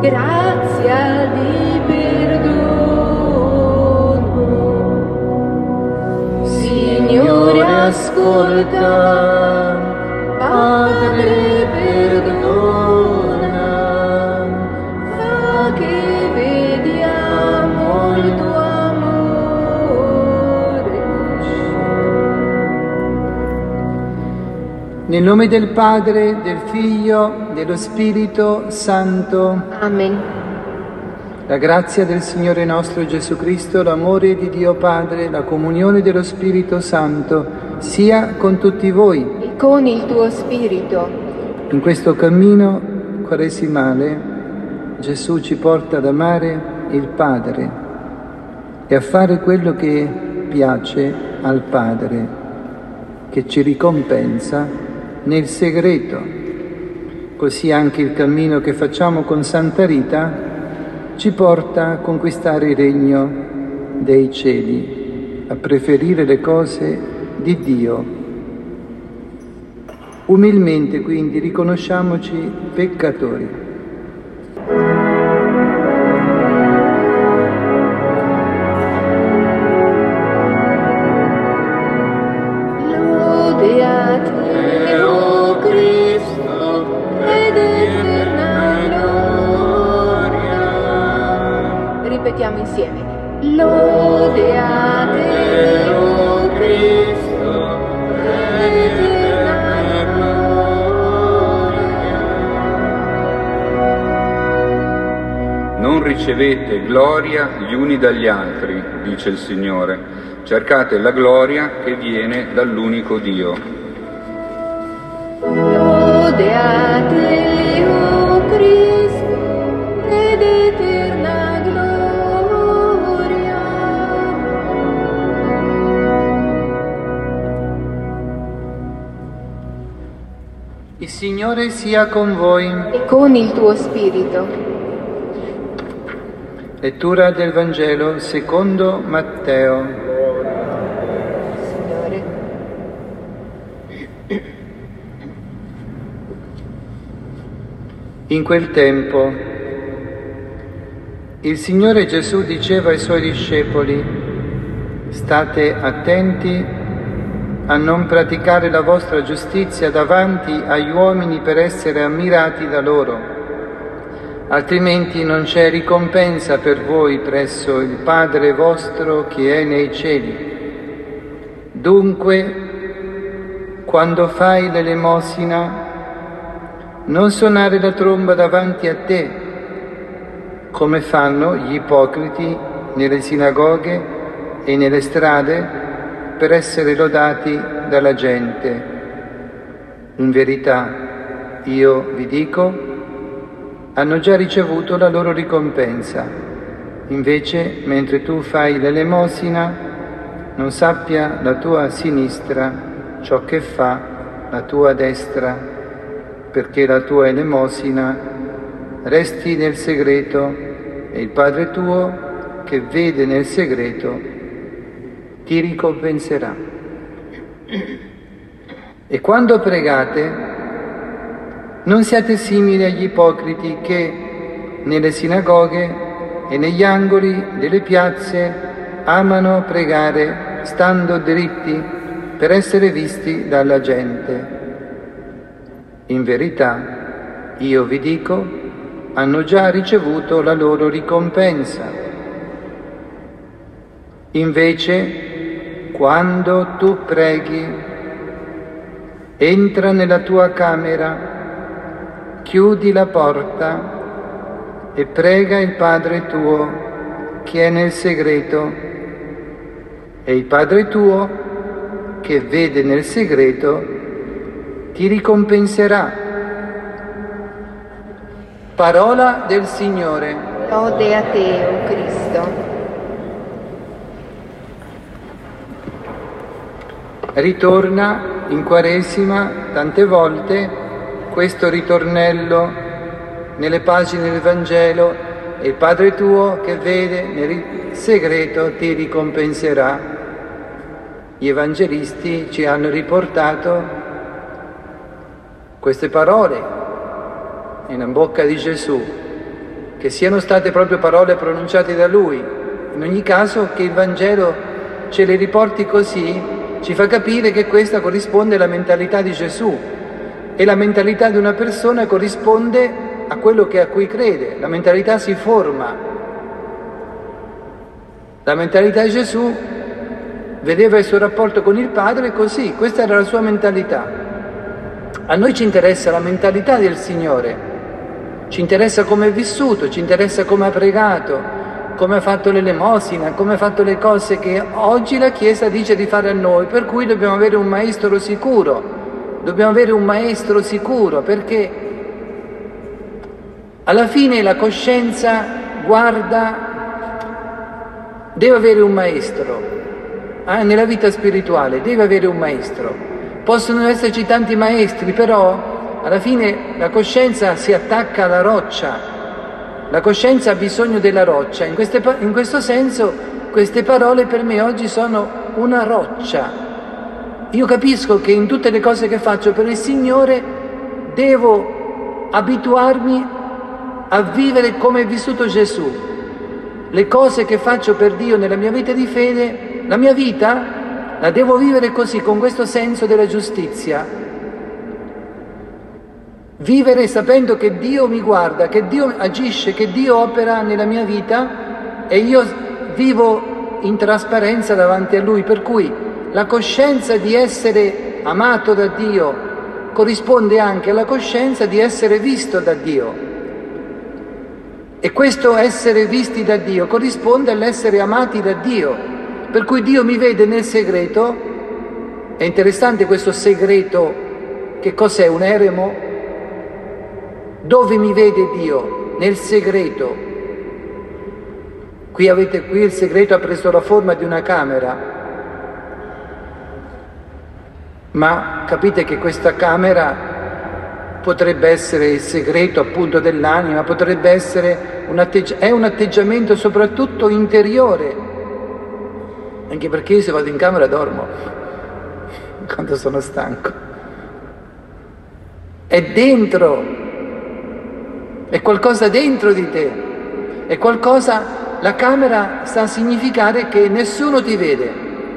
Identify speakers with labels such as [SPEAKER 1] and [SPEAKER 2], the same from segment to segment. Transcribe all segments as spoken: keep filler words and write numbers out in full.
[SPEAKER 1] grazia di perdono. Signore, ascolta, Padre, perdona, fa che vediamo il tuo amore.
[SPEAKER 2] Nel nome del Padre, del Figlio, dello Spirito Santo.
[SPEAKER 1] Amen.
[SPEAKER 2] La grazia del Signore nostro Gesù Cristo, l'amore di Dio Padre, la comunione dello Spirito Santo sia con tutti voi.
[SPEAKER 1] E con il tuo spirito.
[SPEAKER 2] In questo cammino quaresimale Gesù ci porta ad amare il Padre e a fare quello che piace al Padre, che ci ricompensa nel segreto. Così anche il cammino che facciamo con Santa Rita ci porta a conquistare il regno dei cieli, a preferire le cose di Dio. Umilmente quindi riconosciamoci peccatori.
[SPEAKER 1] Lode a te, o Cristo, ed eterna gloria. Ripetiamo insieme. Lode a te, o Cristo, ed eterna gloria.
[SPEAKER 3] Non ricevete gloria gli uni dagli altri, dice il Signore. Cercate la gloria che viene dall'unico Dio.
[SPEAKER 1] Lode a te, o Cristo, ed eterna gloria.
[SPEAKER 2] Il Signore sia con voi.
[SPEAKER 1] E con il tuo spirito.
[SPEAKER 2] Lettura del Vangelo secondo Matteo.
[SPEAKER 1] Signore.
[SPEAKER 2] In quel tempo il Signore Gesù diceva ai Suoi discepoli: state attenti a non praticare la vostra giustizia davanti agli uomini per essere ammirati da loro, altrimenti non c'è ricompensa per voi presso il Padre vostro che è nei cieli. Dunque, quando fai l'elemosina, non suonare la tromba davanti a te, come fanno gli ipocriti nelle sinagoghe e nelle strade per essere lodati dalla gente. In verità, io vi dico, hanno già ricevuto la loro ricompensa. Invece, mentre tu fai l'elemosina, non sappia la tua sinistra ciò che fa la tua destra, perché la tua elemosina resti nel segreto e il Padre tuo, che vede nel segreto, ti ricompenserà. E quando pregate, non siate simili agli ipocriti che nelle sinagoghe e negli angoli delle piazze amano pregare stando dritti per essere visti dalla gente. In verità, io vi dico, hanno già ricevuto la loro ricompensa. Invece, quando tu preghi, entra nella tua camera, chiudi la porta e prega il Padre tuo che è nel segreto, e il Padre tuo che vede nel segreto ti ricompenserà. Parola del Signore.
[SPEAKER 1] Lode a te, o Cristo.
[SPEAKER 2] Ritorna in Quaresima tante volte questo ritornello nelle pagine del Vangelo: e il Padre tuo che vede nel segreto ti ricompenserà. Gli evangelisti ci hanno riportato queste parole in bocca di Gesù, che siano state proprio parole pronunciate da Lui. In ogni caso, che il Vangelo ce le riporti così ci fa capire che questa corrisponde alla mentalità di Gesù, e la mentalità di una persona corrisponde a quello che a cui crede. La mentalità si forma. La mentalità di Gesù vedeva il suo rapporto con il Padre così, questa era la sua mentalità. A noi ci interessa la mentalità del Signore, ci interessa come è vissuto, ci interessa come ha pregato, come ha fatto l'elemosina, come ha fatto le cose che oggi la Chiesa dice di fare a noi, per cui dobbiamo avere un maestro sicuro, dobbiamo avere un maestro sicuro, perché alla fine la coscienza guarda, deve avere un maestro, eh, nella vita spirituale deve avere un maestro. Possono esserci tanti maestri, però alla fine la coscienza si attacca alla roccia, la coscienza ha bisogno della roccia. In, queste, in questo senso queste parole per me oggi sono una roccia. Io capisco che in tutte le cose che faccio per il Signore devo abituarmi a vivere come è vissuto Gesù. Le cose che faccio per Dio nella mia vita di fede, la mia vita la devo vivere così, con questo senso della giustizia. Vivere sapendo che Dio mi guarda, che Dio agisce, che Dio opera nella mia vita e io vivo in trasparenza davanti a Lui. Per cui la coscienza di essere amato da Dio corrisponde anche alla coscienza di essere visto da Dio. E questo essere visti da Dio corrisponde all'essere amati da Dio. Per cui Dio mi vede nel segreto. È interessante questo segreto. Che cos'è? Un eremo? Dove mi vede Dio? Nel segreto. Qui avete qui il segreto ha preso la forma di una camera. Ma capite che questa camera potrebbe essere il segreto appunto dell'anima, potrebbe essere un atteggi- è un atteggiamento soprattutto interiore. Anche perché io se vado in camera dormo quando sono stanco. È dentro, è qualcosa dentro di te, è qualcosa, la camera sta a significare che nessuno ti vede,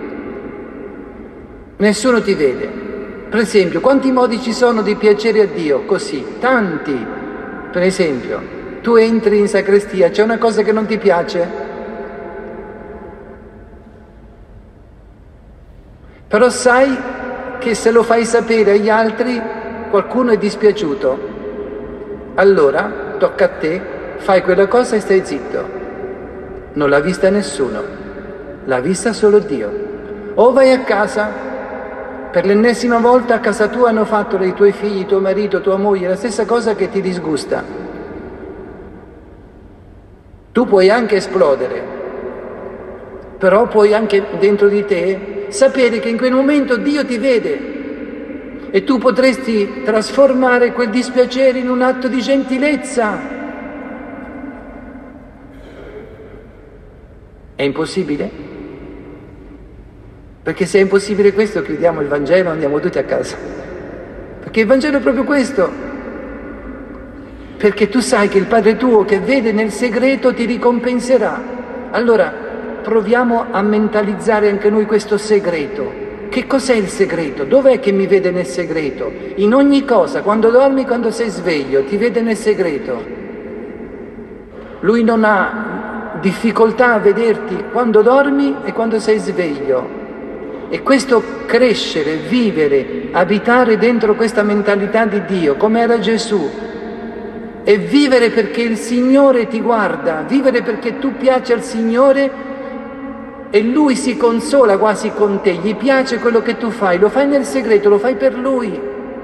[SPEAKER 2] nessuno ti vede. Per esempio, quanti modi ci sono di piacere a Dio? Così, tanti. Per esempio, tu entri in sacrestia, c'è una cosa che non ti piace? Però sai che se lo fai sapere agli altri qualcuno è dispiaciuto. Allora tocca a te, fai quella cosa e stai zitto. Non l'ha vista nessuno, l'ha vista solo Dio. O vai a casa, per l'ennesima volta a casa tua hanno fatto i tuoi figli, tuo marito, tua moglie, la stessa cosa che ti disgusta. Tu puoi anche esplodere, però puoi anche dentro di te sapere che in quel momento Dio ti vede e tu potresti trasformare quel dispiacere in un atto di gentilezza. È impossibile? Perché se è impossibile questo, chiudiamo il Vangelo e andiamo tutti a casa. Perché il Vangelo è proprio questo. Perché tu sai che il Padre tuo che vede nel segreto ti ricompenserà. Allora, proviamo a mentalizzare anche noi questo segreto. Che cos'è il segreto? Dov'è che mi vede nel segreto? In ogni cosa, quando dormi, quando sei sveglio, ti vede nel segreto. Lui non ha difficoltà a vederti quando dormi e quando sei sveglio. E questo crescere, vivere, abitare dentro questa mentalità di Dio, come era Gesù, e vivere perché il Signore ti guarda, vivere perché tu piaci al Signore e Lui si consola quasi con te, gli piace quello che tu fai, lo fai nel segreto, lo fai per Lui.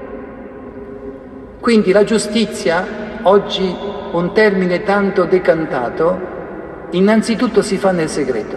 [SPEAKER 2] Quindi la giustizia, oggi un termine tanto decantato, innanzitutto si fa nel segreto.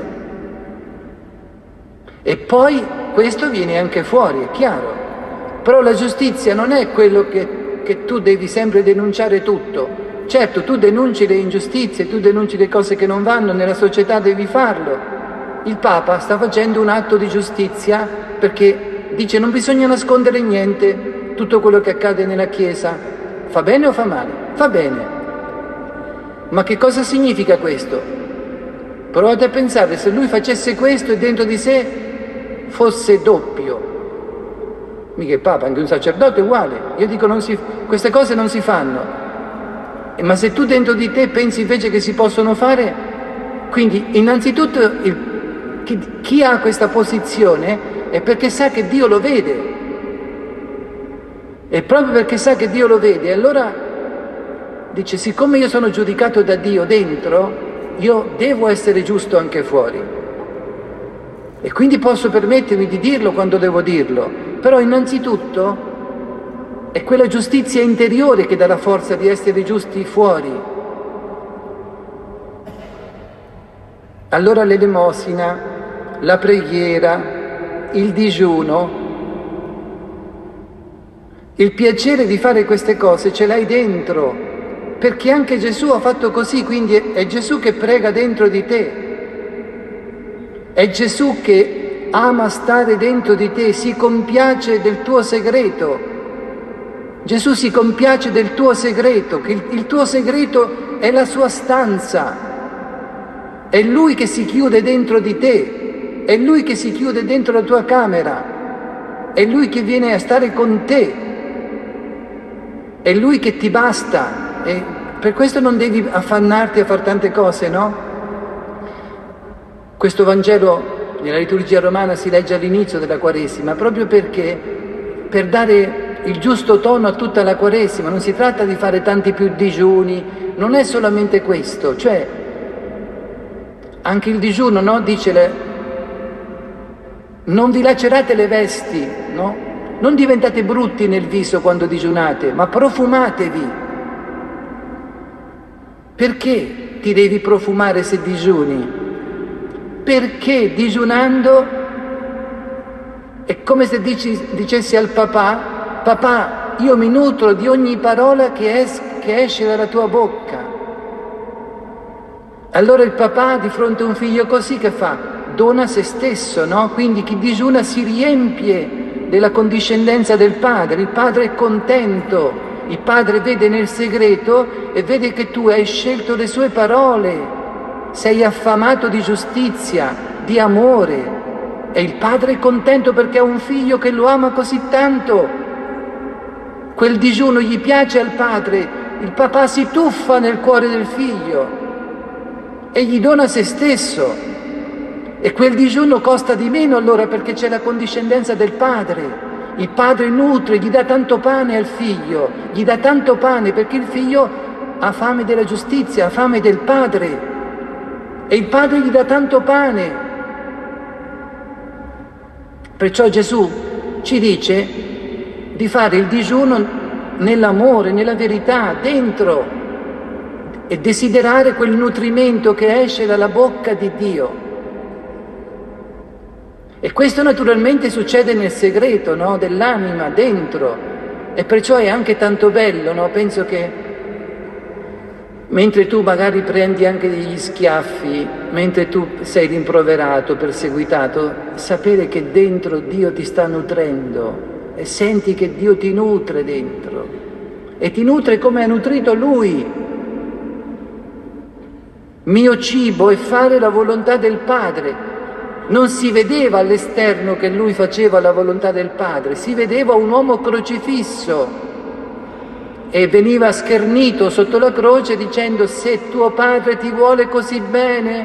[SPEAKER 2] E poi questo viene anche fuori, è chiaro. Però la giustizia non è quello che, che tu devi sempre denunciare tutto. Certo, tu denunci le ingiustizie, tu denunci le cose che non vanno, nella società devi farlo. Il Papa sta facendo un atto di giustizia perché dice non bisogna nascondere niente, tutto quello che accade nella Chiesa fa bene o fa male? Fa bene. Ma che cosa significa questo? Provate a pensare, se lui facesse questo e dentro di sé fosse doppio. Mica il Papa, anche un sacerdote è uguale. Io dico, non si, queste cose non si fanno. Ma se tu dentro di te pensi invece che si possono fare, quindi innanzitutto il, chi, chi ha questa posizione è perché sa che Dio lo vede. E proprio perché sa che Dio lo vede, allora dice, siccome io sono giudicato da Dio dentro, io devo essere giusto anche fuori. E quindi posso permettermi di dirlo quando devo dirlo. Però innanzitutto è quella giustizia interiore che dà la forza di essere giusti fuori. Allora l'elemosina, la preghiera, il digiuno, il piacere di fare queste cose ce l'hai dentro, perché anche Gesù ha fatto così, quindi è Gesù che prega dentro di te, è Gesù che ama stare dentro di te, si compiace del tuo segreto. Gesù si compiace del tuo segreto, che il, il tuo segreto è la sua stanza, è Lui che si chiude dentro di te, è Lui che si chiude dentro la tua camera, è Lui che viene a stare con te. È Lui che ti basta, e per questo non devi affannarti a fare tante cose, no? Questo Vangelo nella liturgia romana si legge all'inizio della Quaresima, proprio perché per dare il giusto tono a tutta la Quaresima. Non si tratta di fare tanti più digiuni, non è solamente questo, cioè anche il digiuno, no? Dice le, non vi lacerate le vesti, no? Non diventate brutti nel viso quando digiunate, ma profumatevi. Perché ti devi profumare se digiuni? Perché digiunando è come se dici, dicessi al papà, papà, io mi nutro di ogni parola che, es- che esce dalla tua bocca. Allora il papà di fronte a un figlio così che fa? Dona se stesso, no? Quindi chi digiuna si riempie della condiscendenza del Padre, il Padre è contento, il Padre vede nel segreto e vede che tu hai scelto le sue parole, sei affamato di giustizia, di amore, e il Padre è contento perché ha un figlio che lo ama così tanto. Quel digiuno gli piace al Padre, il papà si tuffa nel cuore del figlio e gli dona se stesso. E quel digiuno costa di meno allora perché c'è la condiscendenza del Padre. Il Padre nutre, gli dà tanto pane al figlio, gli dà tanto pane perché il figlio ha fame della giustizia, ha fame del Padre. E il Padre gli dà tanto pane. Perciò Gesù ci dice di fare il digiuno nell'amore, nella verità, dentro, e desiderare quel nutrimento che esce dalla bocca di Dio. E questo naturalmente succede nel segreto, no? Dell'anima, dentro, e perciò è anche tanto bello, no? Penso che mentre tu magari prendi anche degli schiaffi, mentre tu sei rimproverato, perseguitato, sapere che dentro Dio ti sta nutrendo e senti che Dio ti nutre dentro e ti nutre come ha nutrito Lui. Mio cibo è fare la volontà del Padre. Non si vedeva all'esterno che lui faceva la volontà del Padre, si vedeva un uomo crocifisso e veniva schernito sotto la croce dicendo: se tuo Padre ti vuole così bene,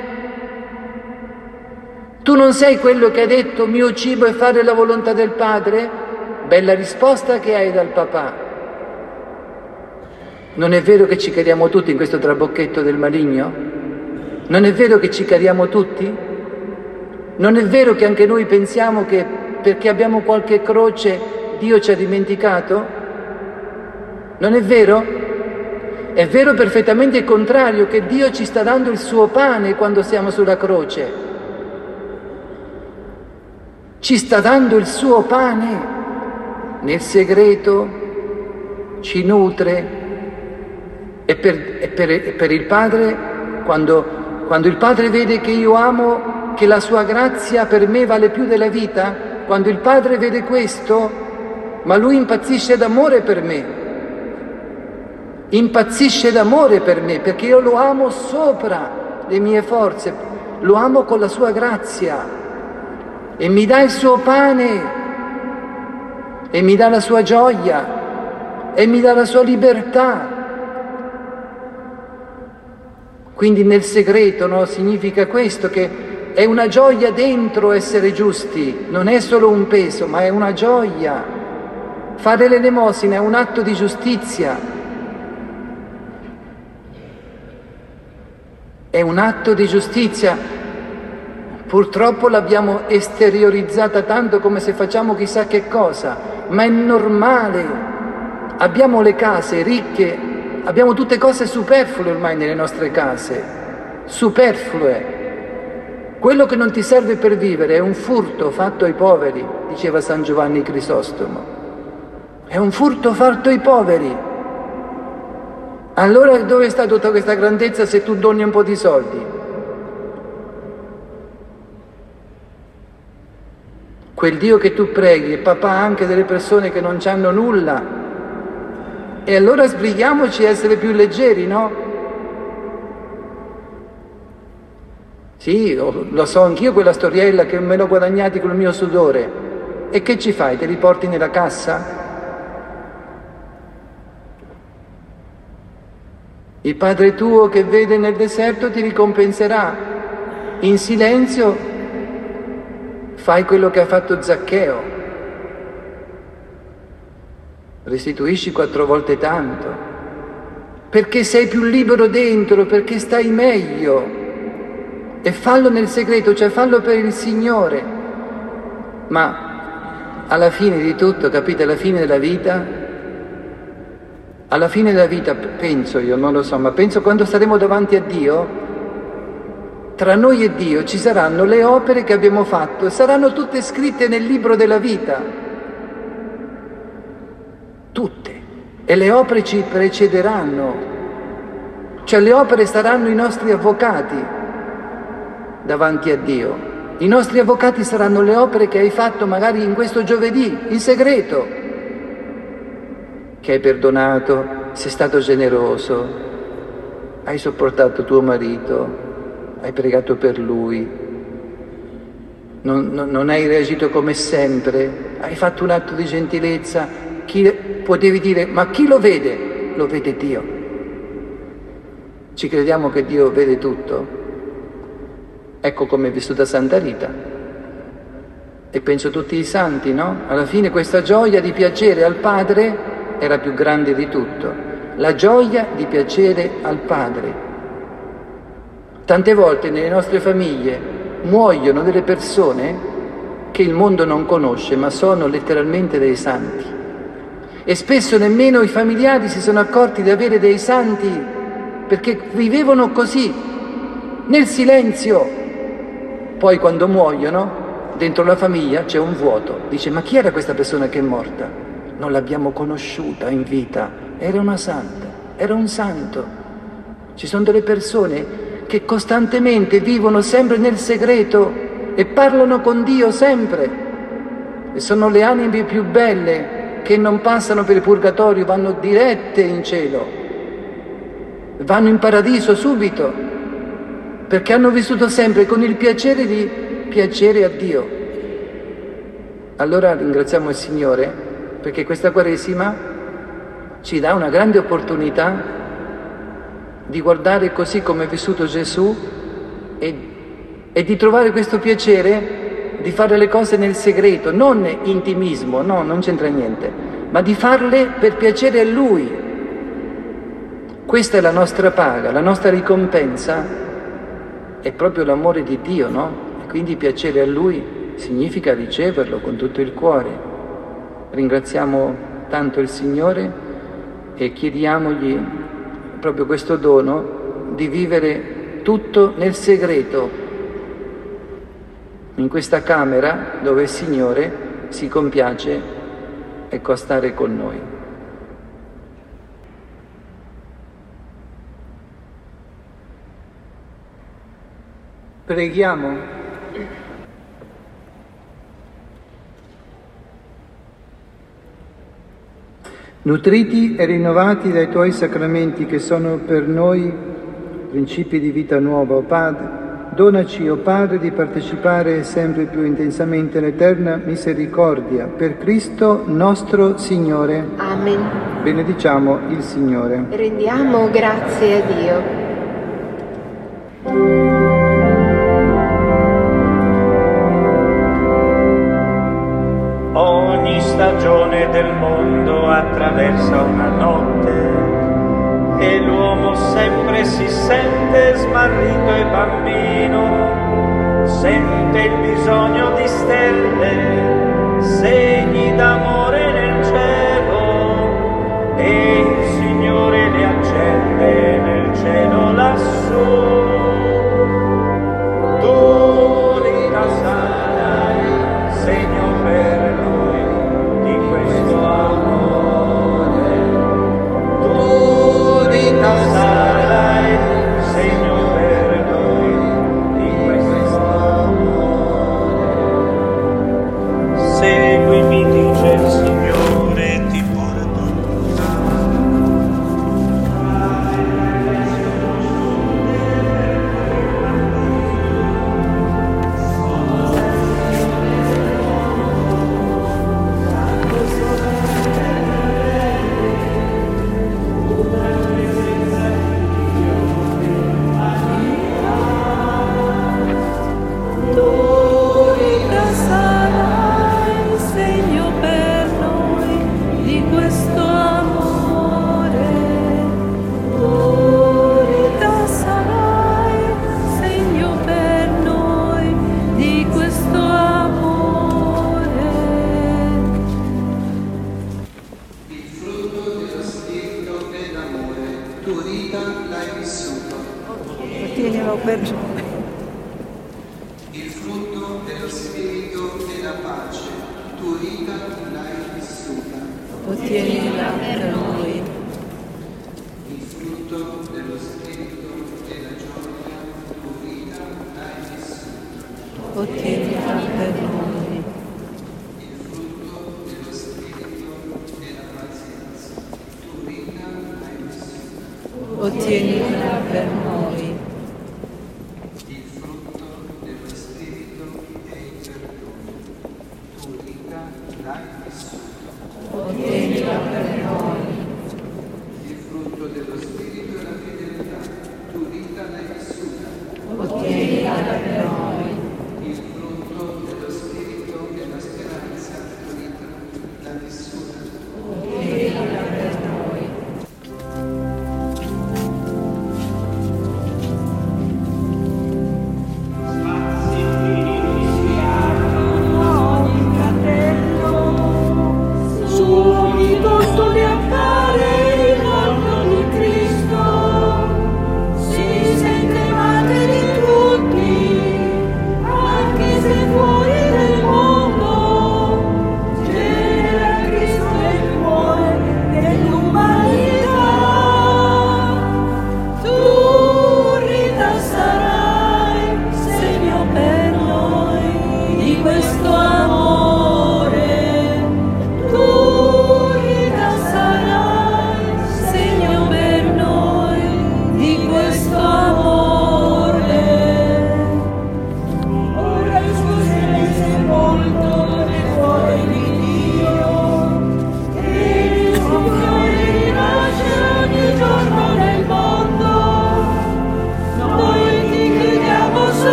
[SPEAKER 2] tu non sei quello che ha detto mio cibo è fare la volontà del Padre? Bella risposta che hai dal papà. Non è vero che ci cadiamo tutti in questo trabocchetto del maligno? Non è vero che ci cadiamo tutti? Non è vero che anche noi pensiamo che perché abbiamo qualche croce Dio ci ha dimenticato? Non è vero? È vero perfettamente il contrario, che Dio ci sta dando il suo pane quando siamo sulla croce. Ci sta dando il suo pane nel segreto, ci nutre. E per, e per, e per il Padre, quando, quando il Padre vede che io amo, che la sua grazia per me vale più della vita, quando il Padre vede questo, ma lui impazzisce d'amore per me impazzisce d'amore per me, perché io lo amo sopra le mie forze, lo amo con la sua grazia e mi dà il suo pane e mi dà la sua gioia e mi dà la sua libertà. Quindi nel segreto, no, significa questo, che è una gioia dentro essere giusti, non è solo un peso, ma è una gioia. Fare l'elemosina è un atto di giustizia. È un atto di giustizia. Purtroppo l'abbiamo esteriorizzata tanto come se facciamo chissà che cosa, ma è normale. Abbiamo le case ricche, abbiamo tutte cose superflue ormai nelle nostre case, superflue. Quello che non ti serve per vivere è un furto fatto ai poveri, diceva San Giovanni Crisostomo. È un furto fatto ai poveri. Allora dove sta tutta questa grandezza se tu doni un po' di soldi? Quel Dio che tu preghi è papà anche delle persone che non hanno nulla. E allora sbrighiamoci a essere più leggeri, no? Sì, lo so anch'io quella storiella che me l'ho guadagnati col mio sudore. E che ci fai? Te li porti nella cassa? Il Padre tuo che vede nel deserto ti ricompenserà. In silenzio fai quello che ha fatto Zaccheo. Restituisci quattro volte tanto. Perché sei più libero dentro, perché stai meglio. E fallo nel segreto, cioè fallo per il Signore. Ma alla fine di tutto, capite, alla fine della vita... Alla fine della vita, penso io, non lo so, ma penso quando staremo davanti a Dio, tra noi e Dio ci saranno le opere che abbiamo fatto e saranno tutte scritte nel libro della vita. Tutte. E le opere ci precederanno. Cioè le opere saranno i nostri avvocati davanti a Dio. I nostri avvocati saranno le opere che hai fatto magari in questo giovedì, in segreto. Che hai perdonato, sei stato generoso, hai sopportato tuo marito, hai pregato per lui, non, non, non hai reagito come sempre, hai fatto un atto di gentilezza. Chi, potevi dire, ma chi lo vede? Lo vede Dio. Ci crediamo che Dio vede tutto? Ecco come è vissuta Santa Rita. E penso tutti i santi, no? Alla fine questa gioia di piacere al Padre era più grande di tutto, la gioia di piacere al Padre. Tante volte nelle nostre famiglie muoiono delle persone che il mondo non conosce, ma sono letteralmente dei santi. E spesso nemmeno i familiari si sono accorti di avere dei santi, perché vivevano così, nel silenzio. Poi quando muoiono, dentro la famiglia c'è un vuoto. Dice, ma chi era questa persona che è morta? Non l'abbiamo conosciuta in vita, era una santa, era un santo. Ci sono delle persone che costantemente vivono sempre nel segreto e parlano con Dio sempre. E sono le anime più belle che non passano per il purgatorio, vanno dirette in cielo, vanno in paradiso subito, perché hanno vissuto sempre con il piacere di piacere a Dio. Allora ringraziamo il Signore perché questa Quaresima ci dà una grande opportunità di guardare così come è vissuto Gesù e, e di trovare questo piacere di fare le cose nel segreto, non intimismo, no, non c'entra niente, ma di farle per piacere a Lui. Questa è la nostra paga, la nostra ricompensa è proprio l'amore di Dio, no? E quindi piacere a Lui significa riceverlo con tutto il cuore. Ringraziamo tanto il Signore e chiediamogli proprio questo dono di vivere tutto nel segreto, in questa camera dove il Signore si compiace ecco, a stare con noi. Preghiamo. Nutriti e rinnovati dai tuoi sacramenti che sono per noi principi di vita nuova, o Padre, donaci, o Padre, di partecipare sempre più intensamente all'eterna misericordia. Per Cristo nostro Signore.
[SPEAKER 1] Amen.
[SPEAKER 2] Benediciamo il Signore.
[SPEAKER 1] Rendiamo grazie a Dio.
[SPEAKER 4] Ogni stagione del mondo attraversa una notte e l'uomo sempre si sente smarrito e bambino, sente il bisogno di stelle, segni d'amore nel cielo, e il Signore le accende nel cielo lassù. Tu risarai, segno per noi di questo amore. Tu risarai, segno per noi di questo amore. Seguimi, dice il Signore, ti porto
[SPEAKER 5] Ottienilo per noi.
[SPEAKER 2] Il frutto dello Spirito e la pace, tu Rita l'hai vissuta.
[SPEAKER 5] Ottienila per noi.
[SPEAKER 2] Il frutto dello Spirito e la gioia, tu Rita l'hai vissuta.
[SPEAKER 5] Ottienila per noi.
[SPEAKER 2] Il frutto dello Spirito e la pazienza, tu Rita l'hai vissuta.
[SPEAKER 5] Ottienila per noi.
[SPEAKER 2] Il frutto dello Spirito e il perdono, tu Rita l'hai vissuta.
[SPEAKER 5] Ottienila per noi.
[SPEAKER 2] Il frutto dello Spirito e la fedeltà, tu Rita l'hai vissuta.
[SPEAKER 5] Ottienila per noi.
[SPEAKER 2] Il frutto dello Spirito e la speranza, tu Rita l'hai vissuta.
[SPEAKER 5] Ottienila per noi.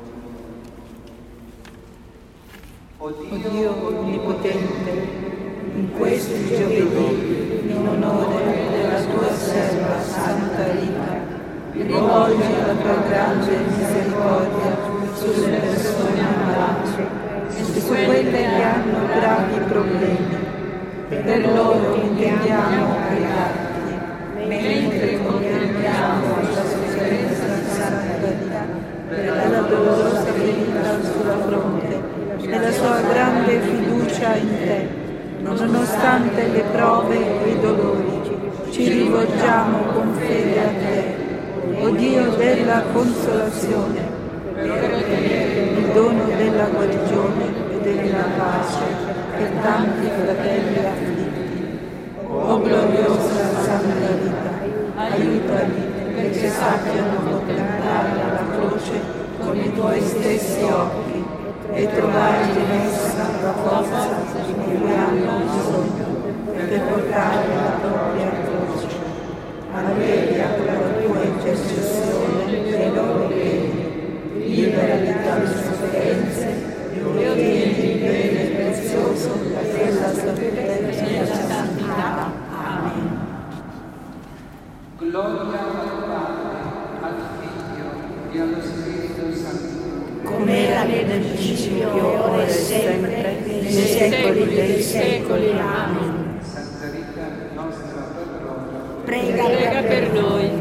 [SPEAKER 5] O Dio onnipotente, in questi giovedì, in onore della tua serva Santa Rita, rivolgi la tua grande misericordia sulle persone malate e su quelle che hanno gravi problemi. Per loro intendiamo pregarti, mentre contempliamo la sofferenza di Santa Rita, per la dolorosa ferita sulla fronte e la sua grande fiducia in te, nonostante le prove e i dolori, ci rivolgiamo con fede a te, o Dio della consolazione, per ottenere il dono della guarigione e della pace per tanti fratelli afflitti. O gloriosa Santa Rita, aiutali perché sappiano contemplare la croce con i tuoi stessi occhi e trovare in essa la forza di cui hanno bisogno per portare la propria croce. Allevia con la tua intercessione dei loro beni, liberali dalle sofferenze e ottieni il bene prezioso della salvezza e della santità. Amen.
[SPEAKER 2] Gloria al Padre, al Figlio e allo Spirito Santo.
[SPEAKER 5] Come era nel principio, ora e sempre, nei secoli dei secoli. Amen.
[SPEAKER 2] Santa Rita, nostra patrona,
[SPEAKER 5] Prega per noi.